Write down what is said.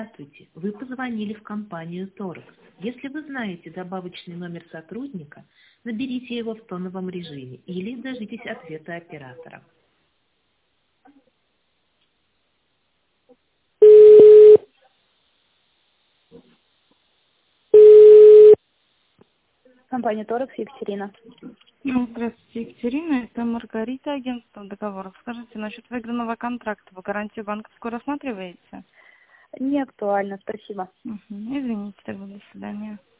Здравствуйте, вы позвонили в компанию Торекс. Если вы знаете добавочный номер сотрудника, наберите его в тоновом режиме или дождитесь ответа оператора. Компания Торекс, Екатерина. Здравствуйте, Екатерина. Это Маргарита, агентство договоров. Скажите, насчет выигранного контракта, вы гарантию банковскую рассматриваете? Не актуально, спасибо. Извините, тогда до свидания.